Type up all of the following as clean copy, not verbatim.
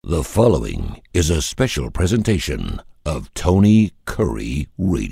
The following is a special presentation of Tony Curry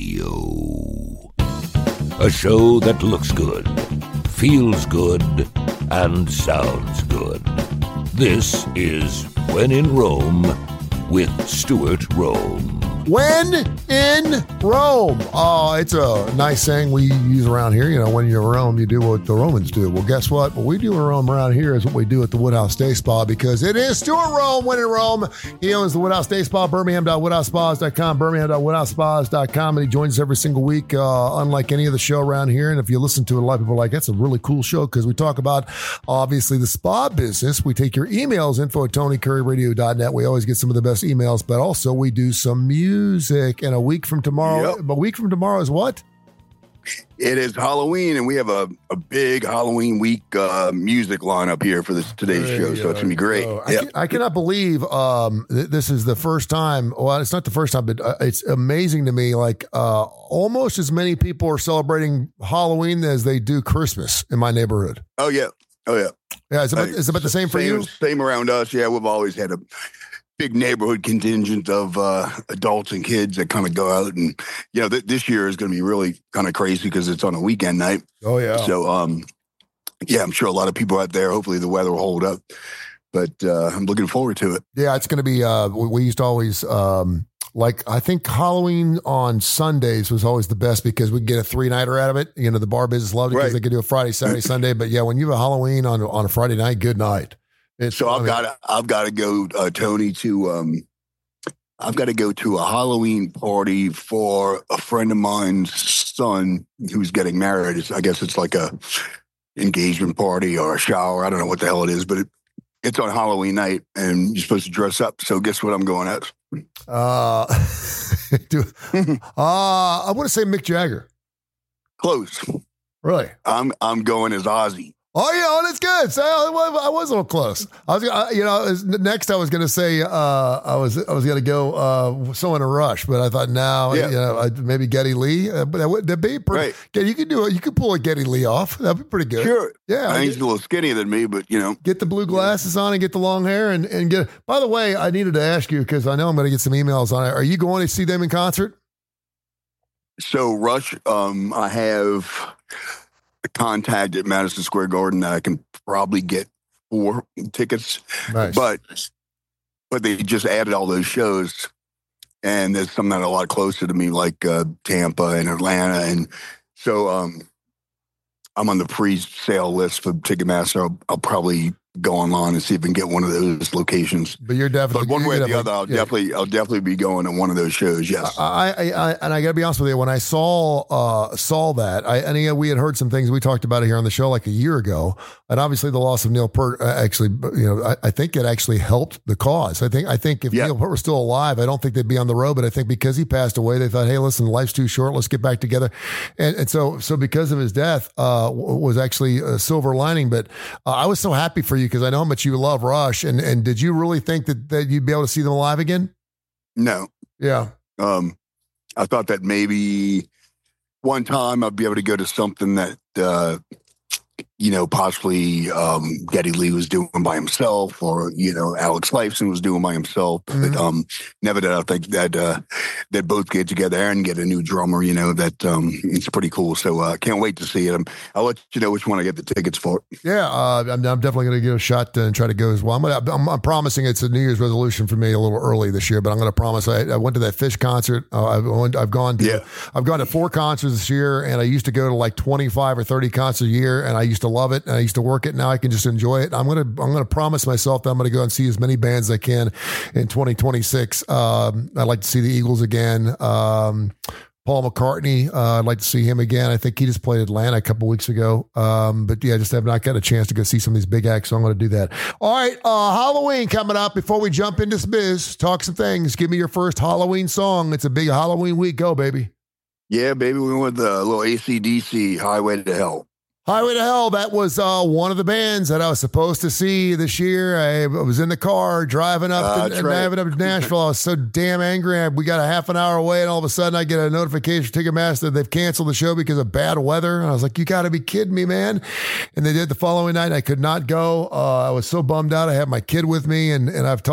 Radio. A show that looks good, feels good, and sounds good. This is When in Rome with Stuart Rome. When in Rome. Oh, it's a nice saying we use around here. You know, when you're in Rome, you do what the Romans do. Well, guess what? What we do in Rome around here is what we do at the Woodhouse Day Spa, because it is Stuart Rome, when in Rome. He owns the Woodhouse Day Spa, birmingham.woodhousespas.com, birmingham.woodhousespas.com, and he joins us every single week, unlike any other show around here. And if you listen to it, a lot of people are like, that's a really cool show, because we talk about, obviously, the spa business. We take your emails, info@tonycurryradio.net. We always get some of the best emails, but also we do some music. And a week from tomorrow, Yep. A week from tomorrow is what? It is Halloween, and we have a big Halloween week music lineup here for today's show, so it's going to be great. I cannot believe this is the first time. Well, it's not the first time, but it's amazing to me. Like almost as many people are celebrating Halloween as they do Christmas in my neighborhood. Oh, yeah. Yeah, is it about the same for you? Same around us. Yeah, we've always had a big neighborhood contingent of adults and kids that kind of go out, and this year is going to be really kind of crazy because it's on a weekend night. Oh yeah. So I'm sure a lot of people out there. Hopefully the weather will hold up, but I'm looking forward to it. Yeah, it's going to be. We used to always I think Halloween on Sundays was always the best because we get a 3-nighter out of it. You know, the bar business loved it because they could do a Friday, Saturday, Sunday. But yeah, when you have a Halloween on a Friday night, good night. I've got to go, Tony, to I've got to go to a Halloween party for a friend of mine's son who's getting married. I guess it's like a engagement party or a shower. I don't know what the hell it is, but it's on Halloween night, and you're supposed to dress up. So guess what I'm going at? I want to say Mick Jagger. Close. Really? I'm going as Ozzy. Oh yeah, that's good. So I was a little close. Next I was going to say I was going to go someone in Rush, but I thought maybe Geddy Lee. But that'd be pretty. Right. You could pull a Geddy Lee off. That'd be pretty good. Sure. Yeah. He's a little skinnier than me, but get the blue glasses on and get the long hair and get. By the way, I needed to ask you because I know I'm going to get some emails on it. Are you going to see them in concert? So Rush, I have a contact at Madison Square Garden that I can probably get 4 tickets. Nice. But they just added all those shows, and there's some that are a lot closer to me, like Tampa and Atlanta, and so I'm on the pre-sale list for Ticketmaster. I'll probably go online and see if I can get one of those locations. But you're definitely, but one way or the other, I'll definitely be going to one of those shows. Yes. I got to be honest with you. When I saw that, we had heard some things. We talked about it here on the show like a year ago, and obviously the loss of Neil Peart actually, I think it actually helped the cause. I think if Neil Peart was still alive, I don't think they'd be on the road. But I think because he passed away, they thought, hey, listen, life's too short. Let's get back together. And so because of his death, was actually a silver lining. But I was so happy for you, because I know how much you love Rush. And did you really think that you'd be able to see them live again? No. Yeah. I thought that maybe one time I'd be able to go to something that, possibly Geddy Lee was doing by himself, or, Alex Lifeson was doing by himself. Mm-hmm. But never did I think that both get together and get a new drummer, it's pretty cool. So I can't wait to see it. I'll let you know which one I get the tickets for. Yeah, I'm definitely going to give a shot and try to go as well. I'm promising it's a New Year's resolution for me a little early this year, but I'm going to promise. I went to that Fish concert. I've gone to 4 concerts this year, and I used to go to like 25 or 30 concerts a year, and I used to love it, and I used to work it. Now I can just enjoy it. I'm gonna promise myself that I'm gonna go and see as many bands as I can in 2026. I'd like to see the Eagles again. Paul McCartney, I'd like to see him again. I think he just played Atlanta a couple weeks ago. But yeah, I just have not got a chance to go see some of these big acts, so I'm going to do that. All right, Halloween coming up. Before we jump into some biz, talk some things. Give me your first Halloween song. It's a big Halloween week. Go, baby. Yeah, baby. We went with a little AC/DC, Highway to Hell. Highway to Hell, that was one of the bands that I was supposed to see this year. I was in the car driving up to Nashville. I was so damn angry. We got a half an hour away, and all of a sudden I get a notification from Ticketmaster they've canceled the show because of bad weather. And I was like, you got to be kidding me, man. And they did the following night. I could not go. I was so bummed out. I had my kid with me, and I've talked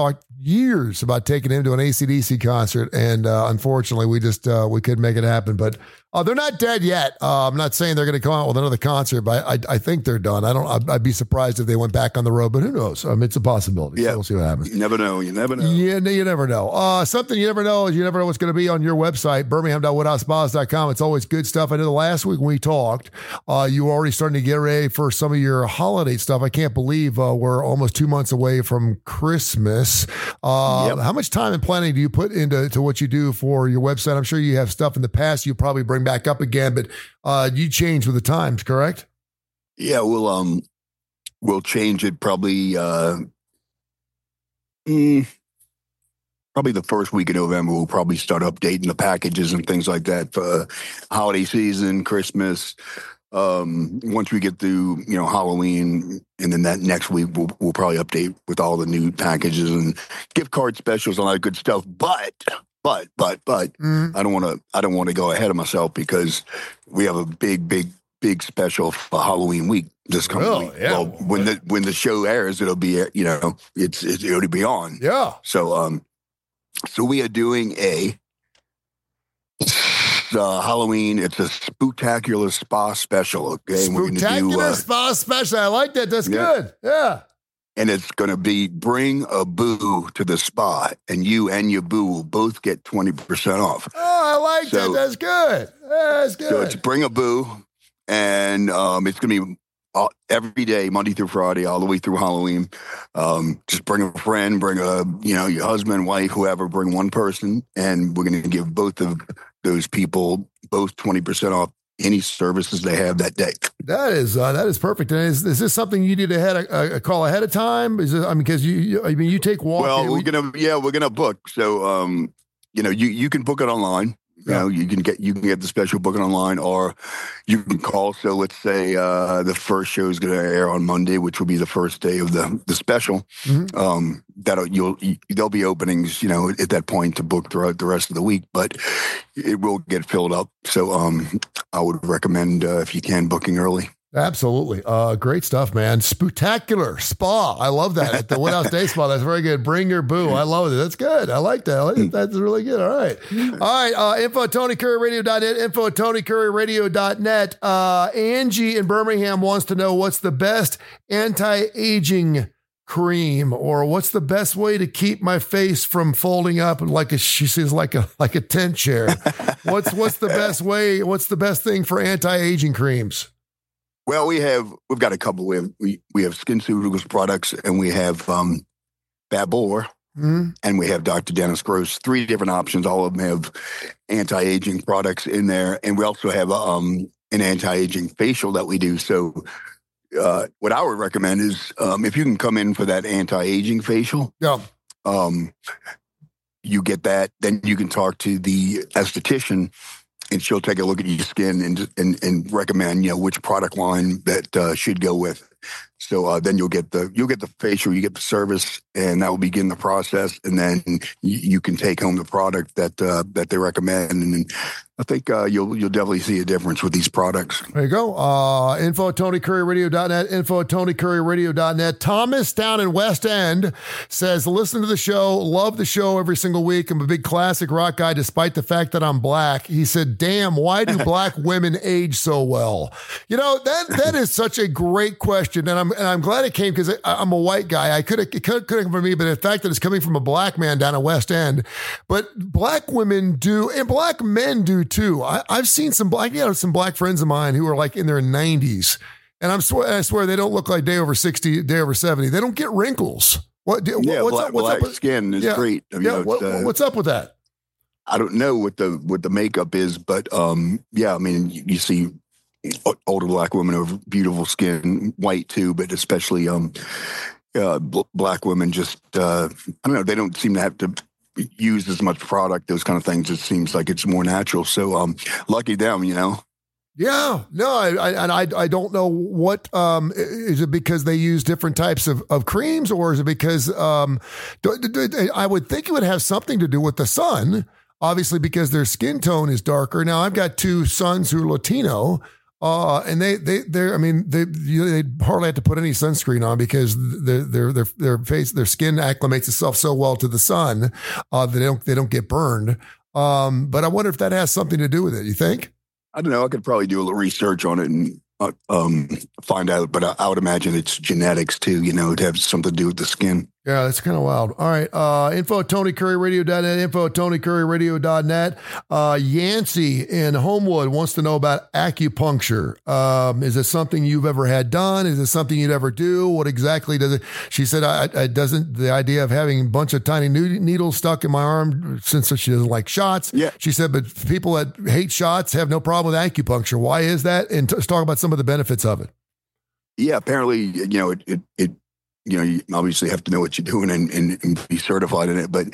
years about taking him to an AC/DC concert, and unfortunately, we couldn't make it happen. But they're not dead yet. I'm not saying they're going to come out with another concert, but I think they're done. I'd be surprised if they went back on the road, but who knows? It's a possibility. Yeah, so we'll see what happens. You never know. Yeah, you never know. Something you never know is you never know what's going to be on your website, birmingham.woodhousespas.com. It's always good stuff. I know the last week when we talked, you were already starting to get ready for some of your holiday stuff. I can't believe we're almost 2 months away from Christmas. How much time and planning do you put into what you do for your website? I'm sure you have stuff in the past you probably bring back up again, but you change with the times, correct? Yeah, we'll change it probably the first week of November. We'll probably start updating the packages and things like that for holiday season, Christmas. Once we get through, Halloween, and then that next week we'll probably update with all the new packages and gift card specials and all that good stuff. But I don't want to go ahead of myself because we have a big special for Halloween week this coming week. Yeah. Well, when the show airs, it'll be it'll be on. Yeah. So we are doing Halloween. It's a spectacular spa special. Okay, spectacular spa special. I like that. That's good. Yeah. And it's going to be bring a boo to the spa, and you and your boo will both get 20% off. Oh, I like that. That's good. That's good. So it's bring a boo, and it's going to be every day, Monday through Friday, all the way through Halloween. Just bring a friend, bring your husband, wife, whoever. Bring one person, and we're going to give both of those people both 20% off any services they have that day. That is perfect. And is this something you did a call ahead of time? Is it, because you take walk. Well, we're gonna book. So you can book it online. You can get the special booking online, or you can call. So let's say the first show is going to air on Monday, which will be the first day of the special. Mm-hmm. There'll be openings, at that point to book throughout the rest of the week, but it will get filled up. So I would recommend if you can booking early. Absolutely. Great stuff, man. Spectacular spa. I love that. At the Woodhouse Day Spa. That's very good. Bring your boo. I love it. That's good. I like that. That's really good. All right. Info at TonyCurryRadio.net. Info at TonyCurryRadio.net. Angie in Birmingham wants to know what's the best anti-aging cream, or what's the best way to keep my face from folding up and she says like a tent chair. What's the best way? What's the best thing for anti-aging creams? Well, we've got a couple. We have SkinCeuticals products, and we have Babor, and we have Dr. Dennis Gross. 3 different options. All of them have anti-aging products in there, and we also have an anti-aging facial that we do. So, what I would recommend is if you can come in for that anti-aging facial, you get that. Then you can talk to the esthetician, and she'll take a look at your skin and recommend, which product line that should go with. So then you'll get the facial, you get the service, and that will begin the process. And then you can take home the product that they recommend. And I think you'll definitely see a difference with these products. There you go. Info at TonyCurryRadio.net. Info at TonyCurryRadio.net. Thomas down in West End says, listen to the show. Love the show every single week. I'm a big classic rock guy despite the fact that I'm black. He said, damn, why do black women age so well? That is such a great question. And I'm glad it came because I'm a white guy. It could come from me, but the fact that it's coming from a black man down in West End. But black women do, and black men do too. I've seen some black friends of mine who are like in their 90s, and I swear they don't look like day over 60, day over 70. They don't get wrinkles. What's black up? Skin is great. What's up with that? I don't know what the makeup is, but you see older black women with beautiful skin, white too, but especially black women just I don't know, they don't seem to have to use as much product, those kind of things. It seems like it's more natural. So lucky them, Yeah, no, I don't know what, is it because they use different types of creams, or is it because, I would think it would have something to do with the sun, obviously because their skin tone is darker. Now I've got 2 sons who are Latino. And they hardly have to put any sunscreen on because their skin acclimates itself so well to the sun that they don't get burned. But I wonder if that has something to do with it. You think? I don't know. I could probably do a little research on it and find out, but I would imagine it's genetics too, to have something to do with the skin. Yeah, that's kind of wild. All right. Info at TonyCurryRadio.net, info at TonyCurryRadio.net. Yancey in Homewood wants to know about acupuncture. Is it something you've ever had done? Is it something you'd ever do? What exactly does it? She said, the idea of having a bunch of tiny needles stuck in my arm, since she doesn't like shots. Yeah. She said, but people that hate shots have no problem with acupuncture. Why is that? And let's talk about some of the benefits of it. Yeah, apparently, you obviously have to know what you're doing and be certified in it. But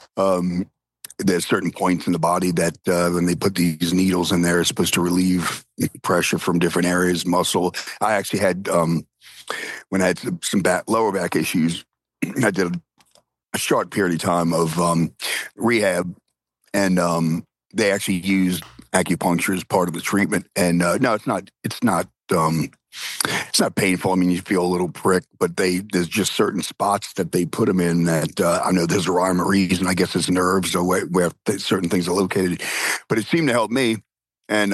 there's certain points in the body that when they put these needles in there, it's supposed to relieve pressure from different areas, muscle. I actually had, when I had some lower back issues, I did a short period of time of rehab, and they actually used acupuncture as part of the treatment. And no, it's not painful. I mean, you feel a little prick, but there's just certain spots that they put them in that I know there's a rhyme or reason. I guess it's nerves or where certain things are located. But it seemed to help me. And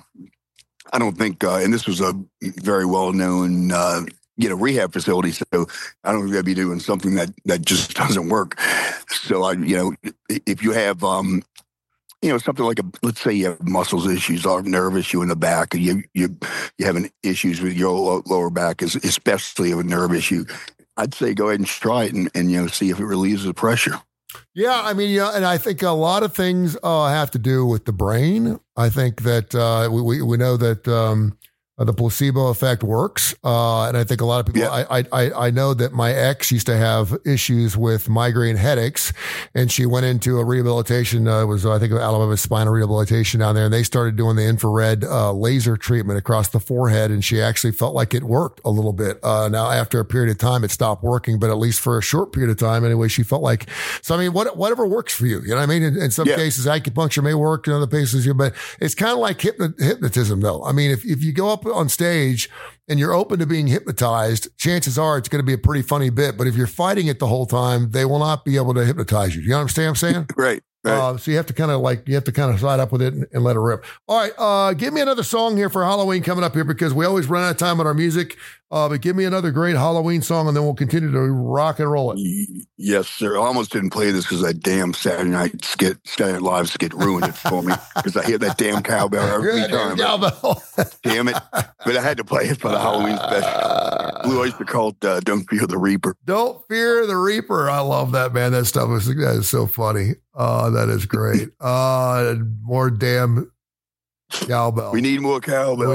I don't think, and this was a very well-known, rehab facility. So I don't think I'd be doing something that just doesn't work. So if you have, something like let's say you have muscles issues or nerve issue in the back, and you having issues with your lower back, especially a nerve issue, I'd say go ahead and try it and see if it relieves the pressure. Yeah, I mean, and I think a lot of things have to do with the brain. I think that we know that the placebo effect works. And I think a lot of people, I know that my ex used to have issues with migraine headaches, and she went into a rehabilitation, I think Alabama Spinal Rehabilitation down there, and they started doing the infrared laser treatment across the forehead, and she actually felt like it worked a little bit. Now, after a period of time, it stopped working, but at least for a short period of time, anyway, she felt like, so I mean, whatever works for you, you know what I mean? In some cases, acupuncture may work, in other cases, but it's kind of like hypnotism though. I mean, if you go up on stage and you're open to being hypnotized, chances are it's going to be a pretty funny bit. But if you're fighting it the whole time, they will not be able to hypnotize you. You understand what I'm saying? Right. So you have to kind of side up with it and let it rip. All right. Give me another song here for Halloween coming up here, because we always run out of time on our music. But give me another great Halloween song, and then we'll continue to rock and roll it. Yes, sir. I almost didn't play this because that damn Saturday Night Live skit ruined it for me, because I hear that damn cowbell every time. Cowbell. Damn it. But I had to play it for the Halloween special. Blue Oyster Cult, Don't Fear the Reaper. Don't Fear the Reaper. I love that, man. That is so funny. That is great. More damn cowbell. We need more cowbell.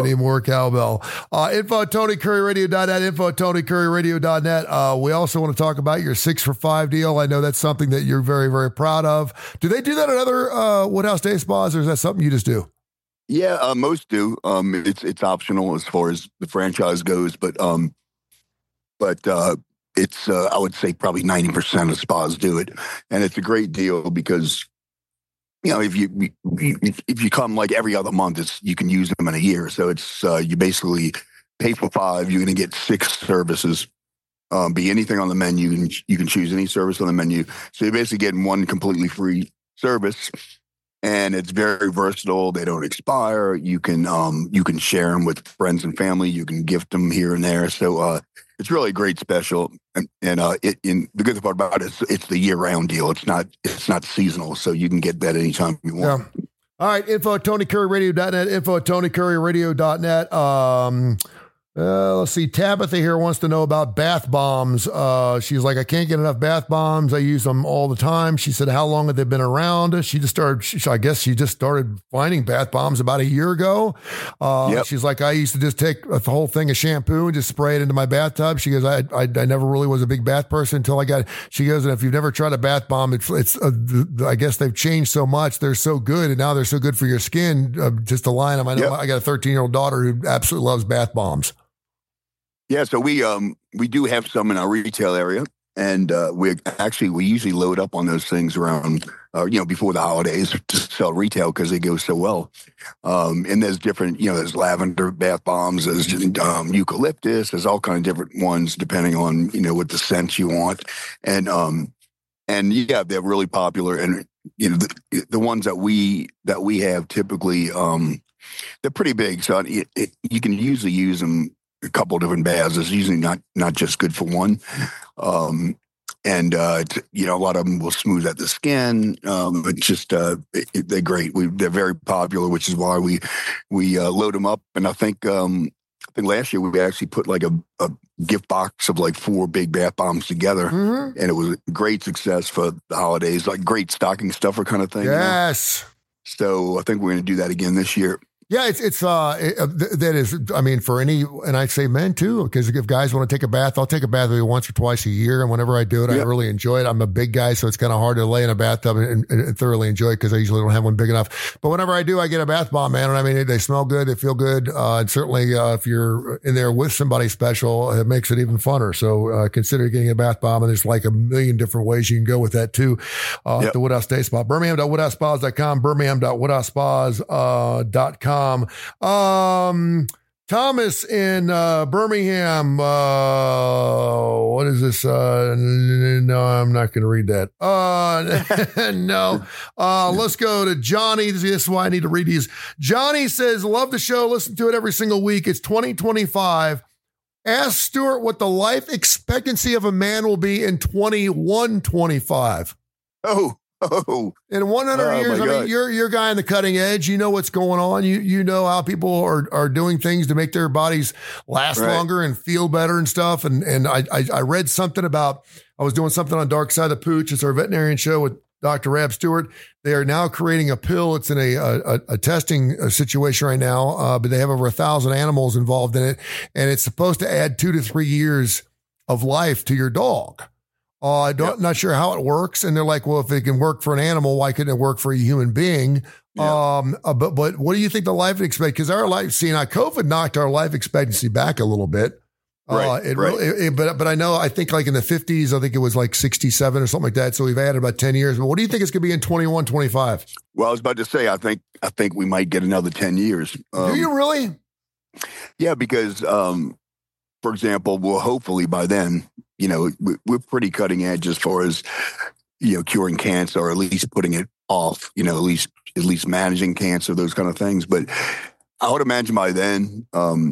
Info at TonyCurryRadio.net, info at TonyCurryRadio.net. We also want to talk about your 6 for $5 deal. I know that's something that you're very, very proud of. Do they do that at other Woodhouse Day Spas, or is that something you just do? Yeah, most do. It's optional as far as the franchise goes, but it's I would say probably 90% of spas do it, and it's a great deal because, if you come like every other month, you can use them in a year. So it's you basically pay for 5, you're going to get 6 services. Be anything on the menu, and you can choose any service on the menu. So you're basically getting one completely free service. And it's very versatile. They don't expire. You can share them with friends and family. You can gift them here and there. So it's really a great special. And the good part about it is it's the year-round deal. It's not seasonal, so you can get that anytime you want. Yeah. All right, info at TonyCurryRadio.net, info at TonyCurryRadio.net. Let's see. Tabitha here wants to know about bath bombs. She's like, I can't get enough bath bombs. I use them all the time. She said, how long have they been around? I guess she just started finding bath bombs about a year ago. She's like, I used to just take the whole thing of shampoo and just spray it into my bathtub. She goes, I never really was a big bath person until I got, she goes, and if you've never tried a bath bomb, I guess they've changed so much. They're so good. And now they're so good for your skin. Just to line them. I know I got a 13-year-old daughter who absolutely loves bath bombs. Yeah, so we do have some in our retail area, and we usually load up on those things around before the holidays to sell retail because they go so well. And there's different, there's lavender bath bombs, there's eucalyptus, there's all kinds of different ones depending on, what the scent you want. And yeah, they're really popular. And, the ones that we have typically, they're pretty big. So you can usually use them a couple of different baths. It's usually not just good for one. A lot of them will smooth out the skin. They're great. They're very popular, which is why we load them up. And I think last year we actually put like a gift box of like 4 big bath bombs together, and it was a great success for the holidays, like great stocking stuffer kind of thing. Yes. So I think we're going to do that again this year. Yeah, that is, I mean, for any, and I say men too, because if guys want to take a bath, I'll take a bath maybe once or twice a year. And whenever I do it, I really enjoy it. I'm a big guy, so it's kind of hard to lay in a bathtub and thoroughly enjoy it because I usually don't have one big enough. But whenever I do, I get a bath bomb, man. And I mean, they smell good, they feel good. And certainly if you're in there with somebody special, it makes it even funner. So consider getting a bath bomb. And there's like a million different ways you can go with that too. The Woodhouse Day Spa, Birmingham.woodhousespas.com, Birmingham.woodhousespas.com. Thomas in Birmingham. What is this? No, I'm not going to read that. No. Let's go to Johnny. This is why I need to read these. Johnny says, love the show. Listen to it every single week. It's 2025. Ask Stuart what the life expectancy of a man will be in 2125. In 100 years, I mean, you're a guy on the cutting edge. You know what's going on. You know how people are doing things to make their bodies last longer and feel better and stuff. And I read something about, I was doing something on Dark Side of the Pooch. It's our veterinarian show with Dr. Rab Stewart. They are now creating a pill. It's in a testing situation right now, but they have over 1,000 animals involved in it. And it's supposed to add 2 to 3 years of life to your dog. Not sure how it works. And they're like, well, if it can work for an animal, why couldn't it work for a human being? But what do you think the life expectancy? Because COVID knocked our life expectancy back a little bit. But I think like in the 50s, I think it was like 67 or something like that. So we've added about 10 years. But what do you think it's going to be in 21, 25? Well, I was about to say, I think we might get another 10 years. Do you really? Yeah, because, for example, well, hopefully by then, we're pretty cutting edge as far as, curing cancer or at least putting it off, at least managing cancer, those kind of things. But I would imagine by then,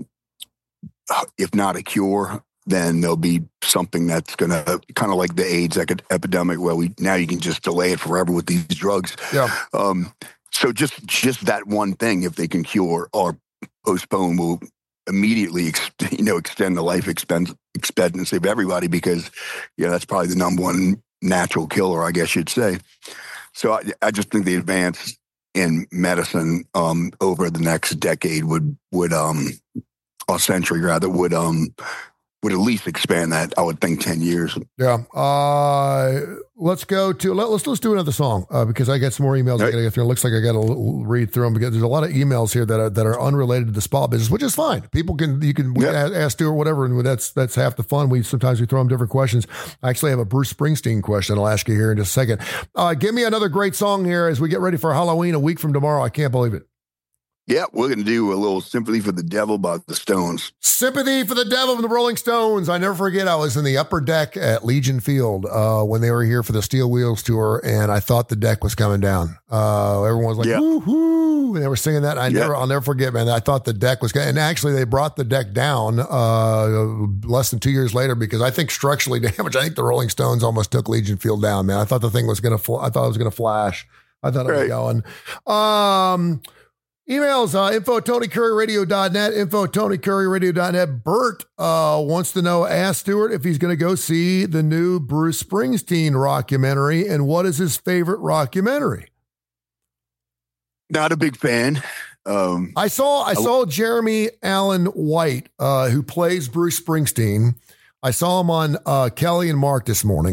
if not a cure, then there'll be something that's going to kind of like the AIDS epidemic where now you can just delay it forever with these drugs. Yeah. So just that one thing, if they can cure or postpone, will immediately, extend the life expectancy of everybody because, that's probably the number one natural killer, I guess you'd say. So I just think the advance in medicine over the next decade would or century rather, would at least expand that, I would think, 10 years. Yeah. Let's go to, let's do another song because I got some more emails. Right. I got to get through. It looks like I got to read through them because there's a lot of emails here that are unrelated to the spa business, which is fine. You can ask Stuart whatever, and that's half the fun. Sometimes we throw them different questions. I actually have a Bruce Springsteen question I'll ask you here in just a second. Give me another great song here as we get ready for Halloween a week from tomorrow. I can't believe it. Yeah, we're going to do a little Sympathy for the Devil by the Stones. Sympathy for the Devil from the Rolling Stones. I never forget, I was in the upper deck at Legion Field when they were here for the Steel Wheels tour, and I thought the deck was coming down. Everyone was like, woo-hoo, and they were singing that. I'll never forget, man. I thought the deck was, and actually they brought the deck down less than 2 years later because I think structurally damaged. I think the Rolling Stones almost took Legion Field down, man. I thought the thing was going to, I thought it was going to flash. I thought it was going. Emails, info@TonyCurryRadio.net, info@TonyCurryRadio.net. Bert wants to know, ask Stuart if he's going to go see the new Bruce Springsteen rockumentary and what is his favorite rockumentary. Not a big fan. I saw Jeremy Allen White, who plays Bruce Springsteen. I saw him on Kelly and Mark this morning.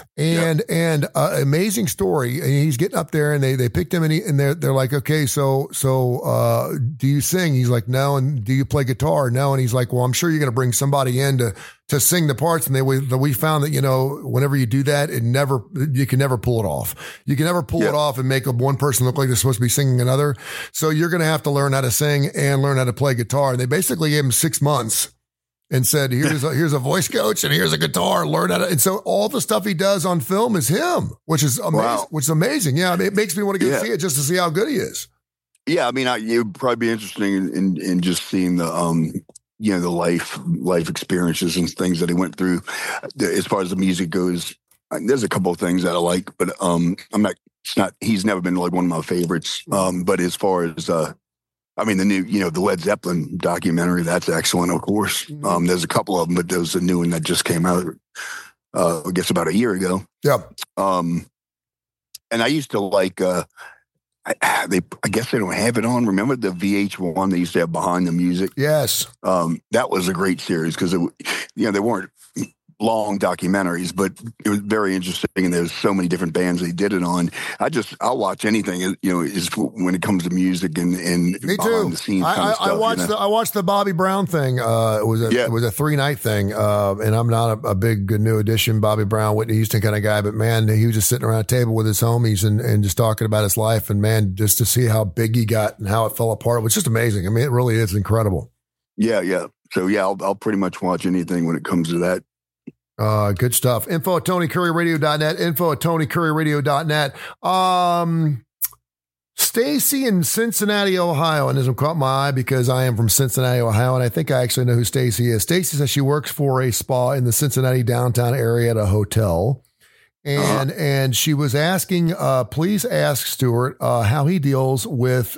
And amazing story. And he's getting up there, and they picked him, and they're like, okay, so do you sing? He's like, no. And do you play guitar? No. And he's like, well, I'm sure you're going to bring somebody in to sing the parts. And we found that, whenever you do that, you can never pull it off. You can never pull it off and make one person look like they're supposed to be singing another. So you're going to have to learn how to sing and learn how to play guitar. And they basically gave him 6 months and said, here's a voice coach and here's a guitar, learn how to. And so all the stuff he does on film is him, which is amazing. Wow. Which is amazing. Yeah. I mean, it makes me want to go see it just to see how good he is. Yeah. I mean, it would probably be interesting in just seeing the, the life experiences and things that he went through. As far as the music goes, there's a couple of things that I like, but he's never been like one of my favorites. But as far as, the new, the Led Zeppelin documentary, that's excellent, of course. There's a couple of them, but there's a new one that just came out, I guess about a year ago. Yep. And I used to like, I guess they don't have it on. Remember the VH1 they used to have Behind the Music? Yes. That was a great series because, they weren't long documentaries, but it was very interesting. And there's so many different bands they did it on. I'll watch anything, is when it comes to music and me behind too. the scenes kind of stuff. I watched the Bobby Brown thing. It was a 3-night thing. And I'm not a big New Edition Bobby Brown, Whitney Houston kind of guy, but man, he was just sitting around a table with his homies and just talking about his life. And man, just to see how big he got and how it fell apart, it was just amazing. I mean, it really is incredible. Yeah. So I'll pretty much watch anything when it comes to that. Good stuff. Info at TonyCurryRadio.net. Info at TonyCurryRadio.net. Stacy in Cincinnati, Ohio, and this one caught my eye because I am from Cincinnati, Ohio, and I think I actually know who Stacy is. Stacy says she works for a spa in the Cincinnati downtown area at a hotel. And she was asking, please ask Stuart how he deals with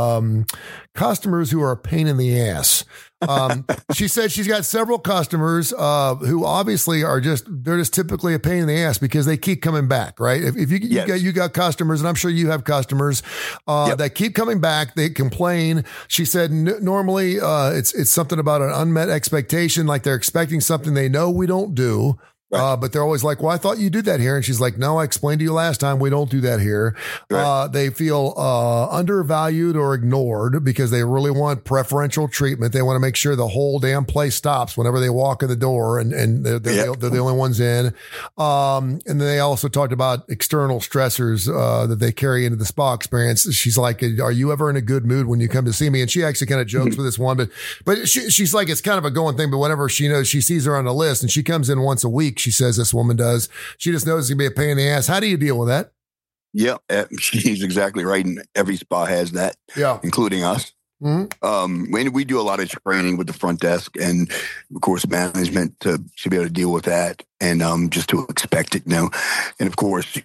customers who are a pain in the ass. She said she's got several customers who obviously they're just typically a pain in the ass because they keep coming back, right? If you got customers, and I'm sure you have customers that keep coming back, they complain. She said normally it's something about an unmet expectation, like they're expecting something they know we don't do. Right. But they're always like, well, I thought you did that here. And she's like, no, I explained to you last time. We don't do that here. Right. They feel undervalued or ignored because they really want preferential treatment. They want to make sure the whole damn place stops whenever they walk in the door and they're the only ones in. And then they also talked about external stressors that they carry into the spa experience. She's like, are you ever in a good mood when you come to see me? And she actually kind of jokes with this one, but she's like, it's kind of a going thing. But whenever she knows, she sees her on the list and she comes in once a week, she says this woman does. She just knows it's going to be a pain in the ass. How do you deal with that? Yeah, she's exactly right. And every spa has that, including us. Mm-hmm. We do a lot of training with the front desk and, of course, management to be able to deal with that and just to expect it, And, of course,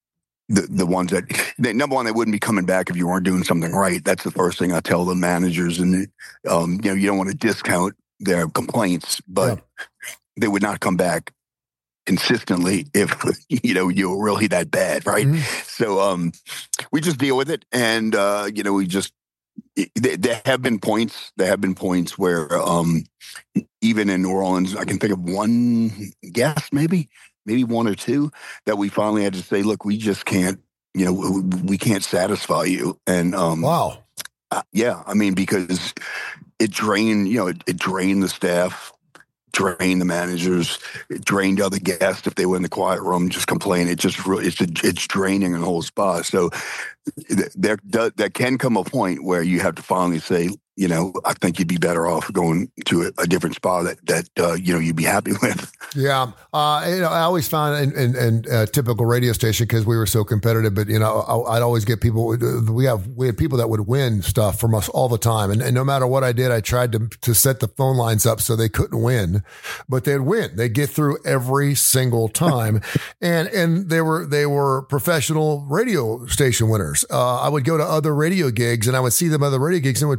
the ones that number one, they wouldn't be coming back if you weren't doing something right. That's the first thing I tell the managers. And, you don't want to discount their complaints, but they would not come back consistently if you're really that bad, right? Mm-hmm. So we just deal with it, and we just there have been points where even in New Orleans, I can think of one guest, maybe one or two, that we finally had to say, look, we just can't, we can't satisfy you, and wow, I mean, because it drained the staff, drained the managers, it drained other guests if they were in the quiet room just complaining. It just really, it's draining the whole spa. So there can come a point where you have to finally say, I think you'd be better off going to a different spa that you'd be happy with. Yeah. I always found in a typical radio station, because we were so competitive, but I'd always get people, we had people that would win stuff from us all the time. And no matter what I did, I tried to set the phone lines up so they couldn't win, but they'd win. They'd get through every single time. and they were professional radio station winners. I would go to other radio gigs and I would see them other radio gigs and it would piss me off.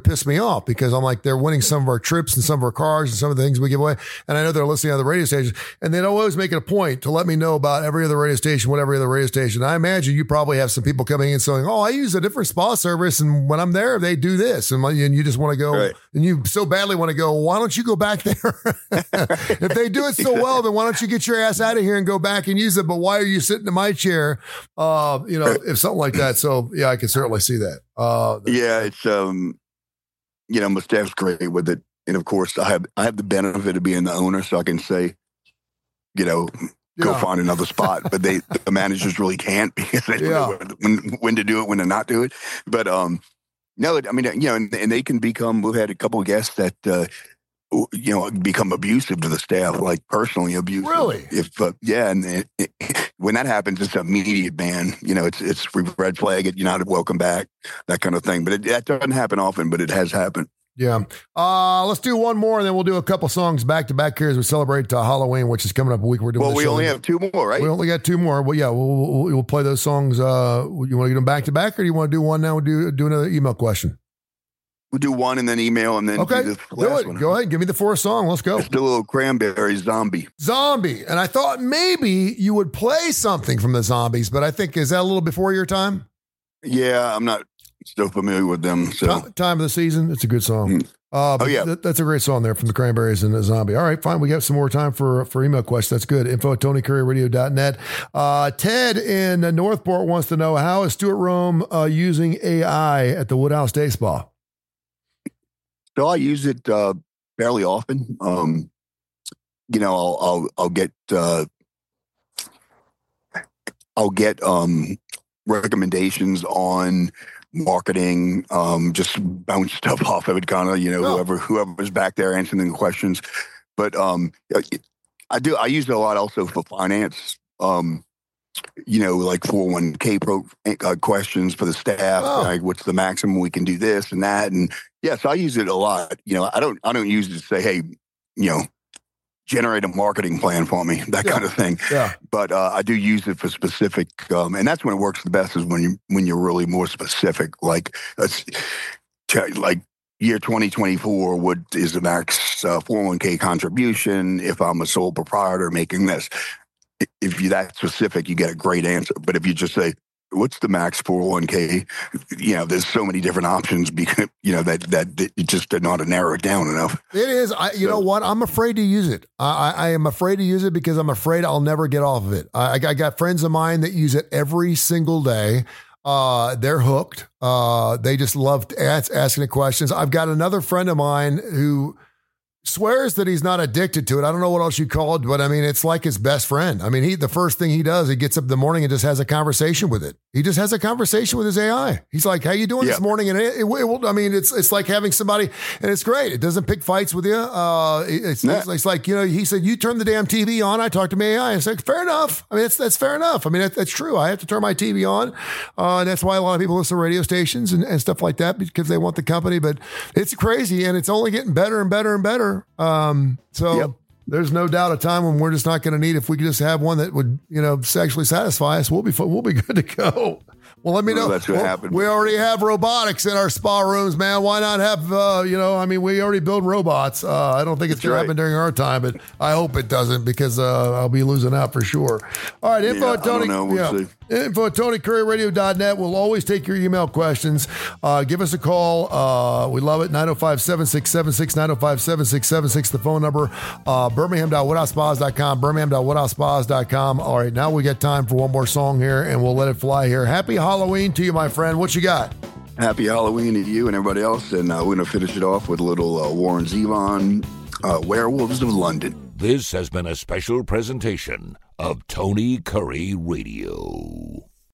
off because I'm like, they're winning some of our trips and some of our cars and some of the things we give away. And I know they're listening on the radio station, and they don't always make it a point to let me know about every other radio station, whatever other radio station. I imagine you probably have some people coming in saying, oh, I use a different spa service, and when I'm there, they do this. And you just want to go, right. And you so badly want to go, why don't you go back there? If they do it so well, then why don't you get your ass out of here and go back and use it? But why are you sitting in my chair? If something like that. So yeah, I can certainly see that. It's, my staff's great with it. And of course I have the benefit of being the owner, so I can say, go find another spot, but the managers really can't because they don't know when to do it, when to not do it. But, no, I mean, and they can become, we've had a couple of guests that, become abusive to the staff, like personally abusive. Really? And when that happens, it's an immediate ban. It's red flag, you're not welcome back, that kind of thing. But that doesn't happen often, but it has happened. Yeah. Let's do one more, and then we'll do a couple songs back to back here as we celebrate Halloween, which is coming up a week. We're doing. Well, we only have two more, right? We only got two more. Well, yeah, we'll play those songs. You want to get them back to back, or do you want to do one now? We'll do another email question. We'll do one and then email and then okay. Do the last one. Go ahead. Give me the fourth song. Let's go. It's the little Cranberry Zombie. And I thought maybe you would play something from the Zombies, but I think, is that a little before your time? Yeah, I'm not so familiar with them. So Time of the Season. It's a good song. That's a great song there from the Cranberries and the Zombie. All right, fine. We got some more time for email questions. That's good. info@TonyCurryRadio.net. Ted in Northport wants to know, how is Stuart Rome using AI at the Woodhouse Day Spa? So I use it fairly often. I'll get recommendations on marketing, just bounce stuff off of it, kind of, whoever's back there answering the questions. But I use it a lot also for finance. Like 401k questions for the staff. Like, what's the maximum we can do this and that? And so I use it a lot. I don't use it to say, hey, generate a marketing plan for me, that kind of thing. Yeah. But I do use it for specific, and that's when it works the best, is when you're really more specific. Like, year 2024, what is the max 401k contribution if I'm a sole proprietor making this? If you're that specific, you get a great answer. But if you just say, what's the max 401k? There's so many different options because, that it just did not narrow it down enough. It is. You know what? I'm afraid to use it. I am afraid to use it because I'm afraid I'll never get off of it. I got friends of mine that use it every single day. They're hooked. They just love asking the questions. I've got another friend of mine who swears that he's not addicted to it. I don't know what else you call it, but I mean, it's like his best friend. I mean, the first thing he does, he gets up in the morning and just has a conversation with it. He just has a conversation with his AI. He's like, how you doing this morning? And it will, I mean, it's like having somebody, and it's great. It doesn't pick fights with you. It's like, he said, you turn the damn TV on. I talked to my AI. I said, fair enough. I mean, that's fair enough. I mean, that's true. I have to turn my TV on. And that's why a lot of people listen to radio stations and stuff like that, because they want the company, but it's crazy and it's only getting better and better and better. There's no doubt a time when we're just not going to need, if we could just have one that would, sexually satisfy us, we'll be good to go. Well, let me know. That's what happened. We already have robotics in our spa rooms, man. Why not have, we already build robots. I don't think it's going to happen during our time, but I hope it doesn't, because I'll be losing out for sure. All right. Info at TonyCurryRadio.net. We'll always take your email questions. Give us a call. We love it. 905-7676, 905-7676, the phone number. Birmingham.woodhousespas.com, Birmingham.woodhousespas.com. All right. Now we got time for one more song here, and we'll let it fly here. Happy Halloween to you, my friend. What you got? Happy Halloween to you and everybody else. And we're going to finish it off with a little Warren Zevon, Werewolves of London. This has been a special presentation of Tony Curry Radio.